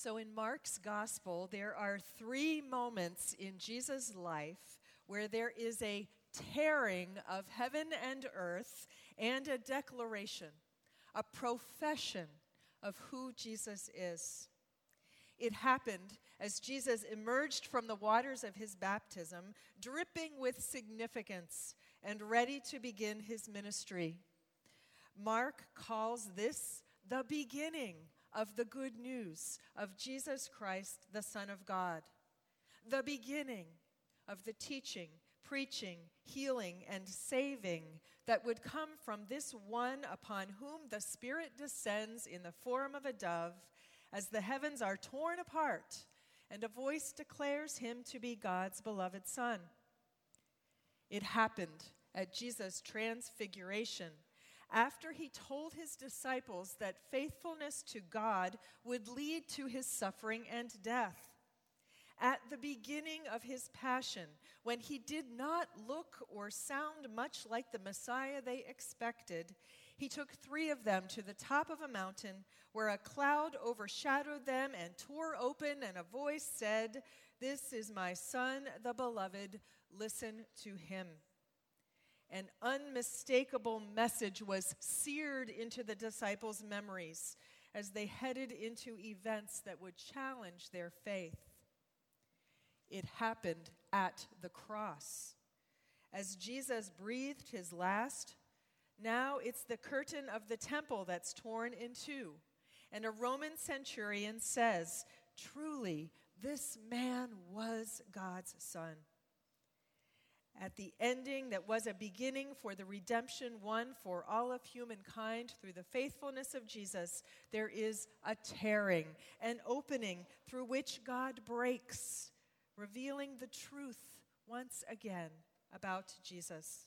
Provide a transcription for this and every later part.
So in Mark's gospel, there are 3 moments in Jesus' life where there is a tearing of heaven and earth and a declaration, a profession of who Jesus is. It happened as Jesus emerged from the waters of his baptism, dripping with significance and ready to begin his ministry. Mark calls this the beginning of the good news of Jesus Christ, the Son of God. The beginning of the teaching, preaching, healing, and saving that would come from this one upon whom the Spirit descends in the form of a dove as the heavens are torn apart and a voice declares him to be God's beloved Son. It happened at Jesus' transfiguration, after he told his disciples that faithfulness to God would lead to his suffering and death. At the beginning of his passion, when he did not look or sound much like the Messiah they expected, he took 3 of them to the top of a mountain where a cloud overshadowed them and tore open, and a voice said, "This is my Son, the beloved, listen to him." An unmistakable message was seared into the disciples' memories as they headed into events that would challenge their faith. It happened at the cross. As Jesus breathed his last, now it's the curtain of the temple that's torn in 2. And a Roman centurion says, "Truly, this man was God's Son." At the ending that was a beginning for the redemption won for all of humankind through the faithfulness of Jesus, there is a tearing, an opening through which God breaks, revealing the truth once again about Jesus.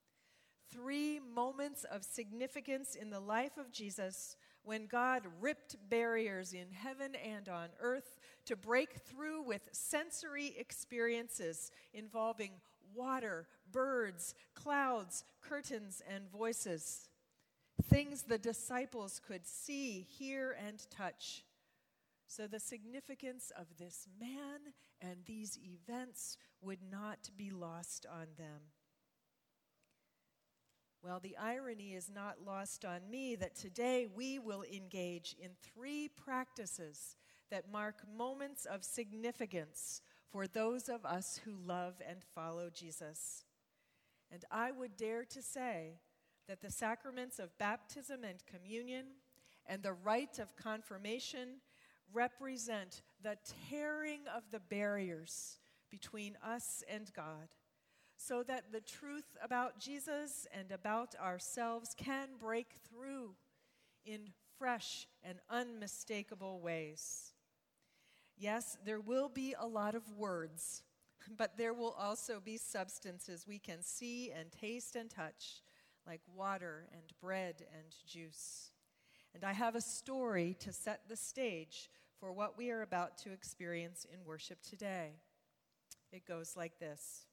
3 moments of significance in the life of Jesus when God ripped barriers in heaven and on earth to break through with sensory experiences involving water, birds, clouds, curtains, and voices. Things the disciples could see, hear, and touch. So the significance of this man and these events would not be lost on them. Well, the irony is not lost on me that today we will engage in 3 practices that mark moments of significance for those of us who love and follow Jesus. And I would dare to say that the sacraments of baptism and communion and the rite of confirmation represent the tearing of the barriers between us and God, so that the truth about Jesus and about ourselves can break through in fresh and unmistakable ways. Yes, there will be a lot of words, but there will also be substances we can see and taste and touch, like water and bread and juice. And I have a story to set the stage for what we are about to experience in worship today. It goes like this.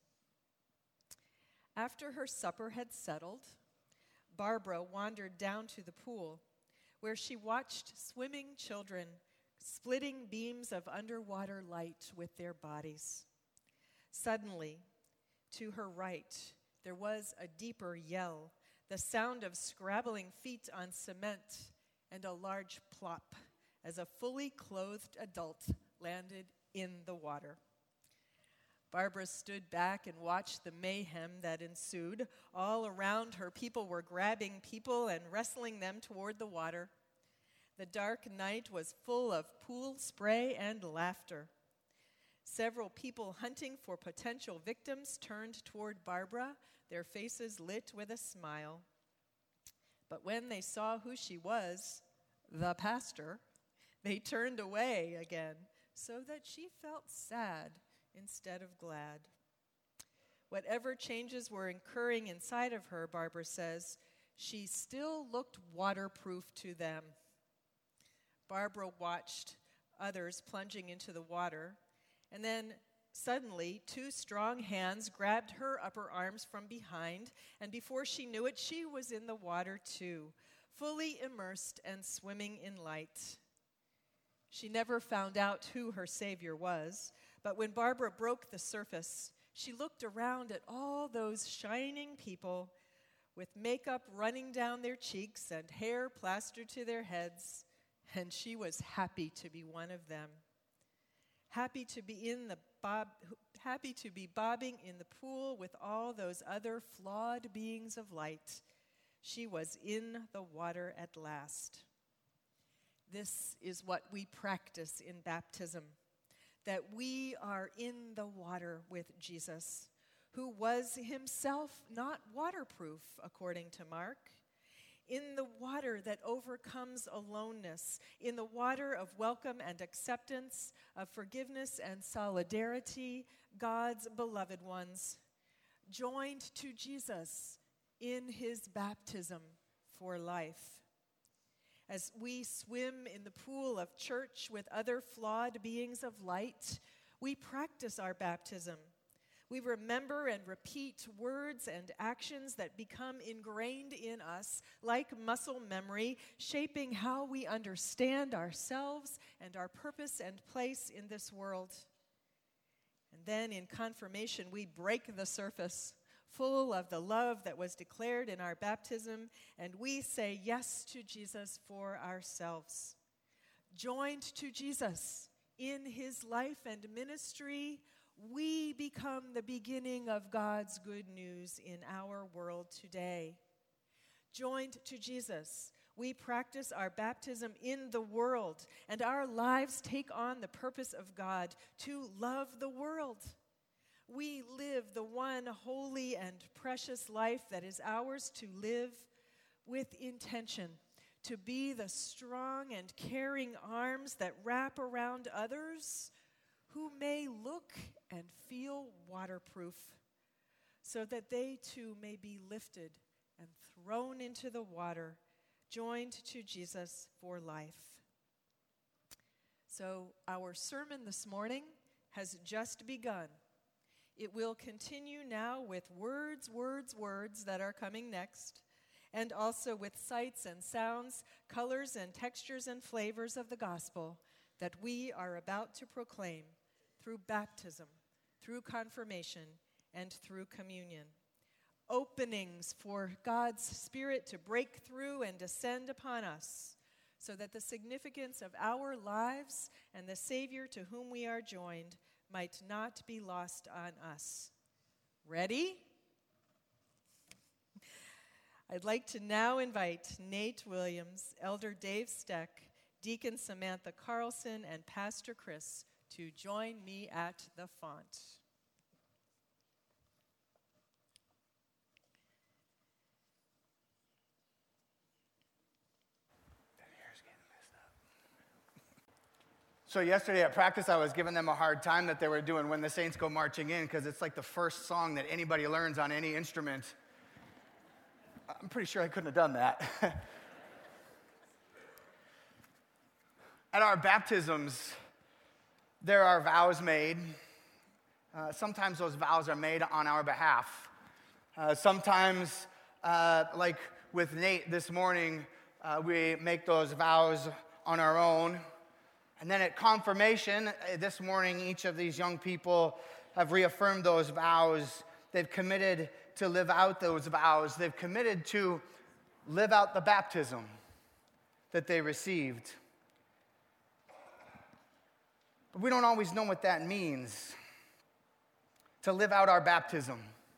After her supper had settled, Barbara wandered down to the pool, where she watched swimming children splitting beams of underwater light with their bodies. Suddenly, to her right, there was a deeper yell, the sound of scrabbling feet on cement, and a large plop as a fully clothed adult landed in the water. Barbara stood back and watched the mayhem that ensued. All around her, people were grabbing people and wrestling them toward the water. The dark night was full of pool spray and laughter. Several people hunting for potential victims turned toward Barbara, their faces lit with a smile. But when they saw who she was, the pastor, they turned away again, so that she felt sad instead of glad. Whatever changes were occurring inside of her, Barbara says, she still looked waterproof to them. Barbara watched others plunging into the water, and then suddenly 2 strong hands grabbed her upper arms from behind, and before she knew it, she was in the water too, fully immersed and swimming in light. She never found out who her Savior was, but when Barbara broke the surface, she looked around at all those shining people with makeup running down their cheeks and hair plastered to their heads, and she was happy to be one of them. Happy to be bobbing in the pool with all those other flawed beings of light. She was in the water at last. This is what we practice in baptism, that we are in the water with Jesus, who was himself not waterproof, according to Mark, in the water that overcomes aloneness, in the water of welcome and acceptance, of forgiveness and solidarity, God's beloved ones, joined to Jesus in his baptism for life. As we swim in the pool of church with other flawed beings of light, we practice our baptism. We remember and repeat words and actions that become ingrained in us like muscle memory, shaping how we understand ourselves and our purpose and place in this world. And then in confirmation, we break the surface, full of the love that was declared in our baptism, and we say yes to Jesus for ourselves. Joined to Jesus in his life and ministry, we become the beginning of God's good news in our world today. Joined to Jesus, we practice our baptism in the world, and our lives take on the purpose of God to love the world. We live the one holy and precious life that is ours to live with intention, to be the strong and caring arms that wrap around others who may look and feel waterproof, so that they too may be lifted and thrown into the water, joined to Jesus for life. So our sermon this morning has just begun. It will continue now with words that are coming next, and also with sights and sounds, colors and textures and flavors of the gospel that we are about to proclaim through baptism, through confirmation, and through communion. Openings for God's Spirit to break through and descend upon us, so that the significance of our lives and the Savior to whom we are joined might not be lost on us. Ready? I'd like to now invite Nate Williams, Elder Dave Steck, Deacon Samantha Carlson, and Pastor Chris to join me at the font. So yesterday at practice, I was giving them a hard time that they were doing When the Saints Go Marching In, because it's like the first song that anybody learns on any instrument. I'm pretty sure I couldn't have done that. At our baptisms, there are vows made. Sometimes those vows are made on our behalf. Sometimes, like with Nate this morning, we make those vows on our own. And then at confirmation, this morning, each of these young people have reaffirmed those vows. They've committed to live out those vows. They've committed to live out the baptism that they received. But we don't always know what that means, to live out our baptism.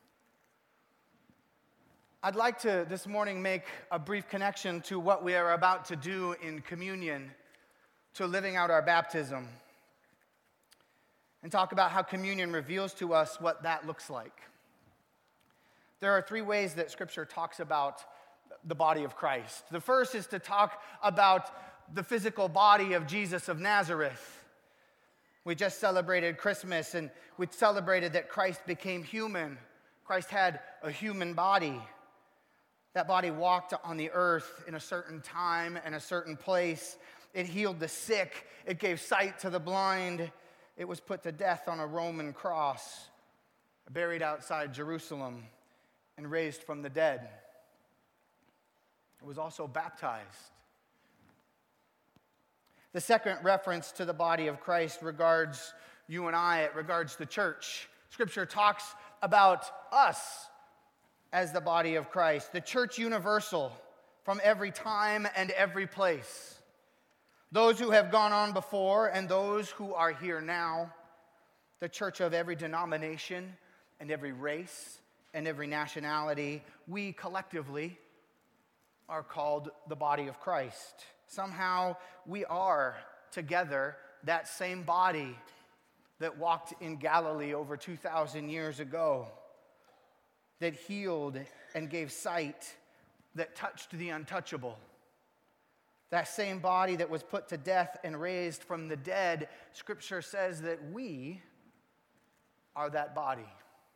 I'd like to, this morning, make a brief connection to what we are about to do in communion, to living out our baptism, and talk about how communion reveals to us what that looks like. There are three ways that Scripture talks about the body of Christ. The first is to talk about the physical body of Jesus of Nazareth. We just celebrated Christmas, and we celebrated that Christ became human. Christ had a human body. That body walked on the earth in a certain time and a certain place. It healed the sick. It gave sight to the blind. It was put to death on a Roman cross, buried outside Jerusalem, and raised from the dead. It was also baptized. The second reference to the body of Christ regards you and I. It regards the church. Scripture talks about us as the body of Christ, the church universal from every time and every place. Those who have gone on before and those who are here now, the church of every denomination and every race and every nationality, we collectively are called the body of Christ. Somehow we are together that same body that walked in Galilee over 2,000 years ago, that healed and gave sight, that touched the untouchable. That same body that was put to death and raised from the dead, Scripture says that we are that body.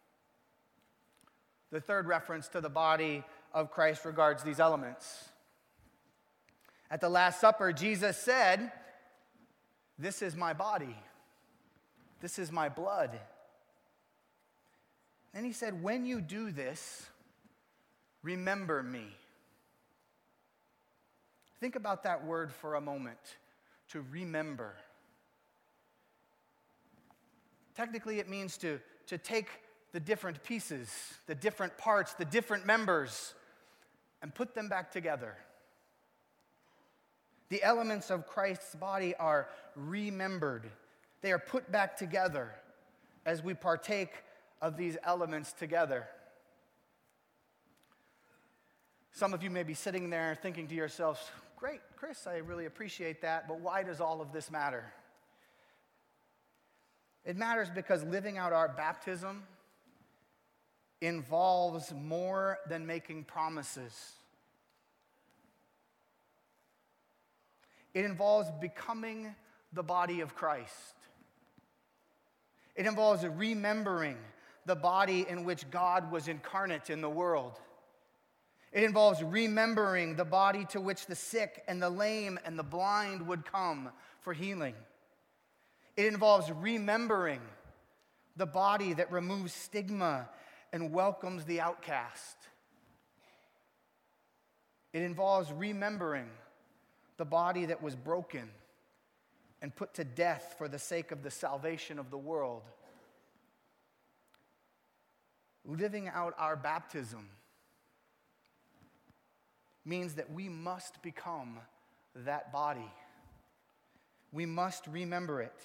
The third reference to the body of Christ regards these elements. At the Last Supper, Jesus said, "This is my body. This is my blood." And he said, "When you do this, remember me." Think about that word for a moment, to remember. Technically, it means to take the different pieces, the different parts, the different members, and put them back together. The elements of Christ's body are remembered. They are put back together as we partake of these elements together. Some of you may be sitting there thinking to yourselves, "Great, Chris, I really appreciate that, but why does all of this matter?" It matters because living out our baptism involves more than making promises. It involves becoming the body of Christ. It involves remembering the body in which God was incarnate in the world. It involves remembering the body to which the sick and the lame and the blind would come for healing. It involves remembering the body that removes stigma and welcomes the outcast. It involves remembering the body that was broken and put to death for the sake of the salvation of the world. Living out our baptism means that we must become that body. We must remember it.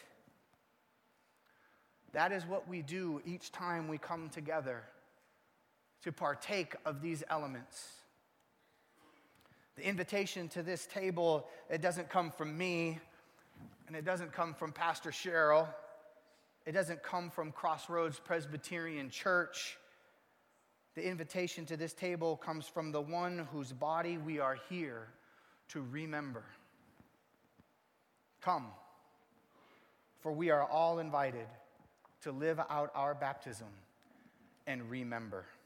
That is what we do each time we come together to partake of these elements. The invitation to this table, it doesn't come from me, and it doesn't come from Pastor Cheryl. It doesn't come from Crossroads Presbyterian Church. The invitation to this table comes from the one whose body we are here to remember. Come, for we are all invited to live out our baptism and remember.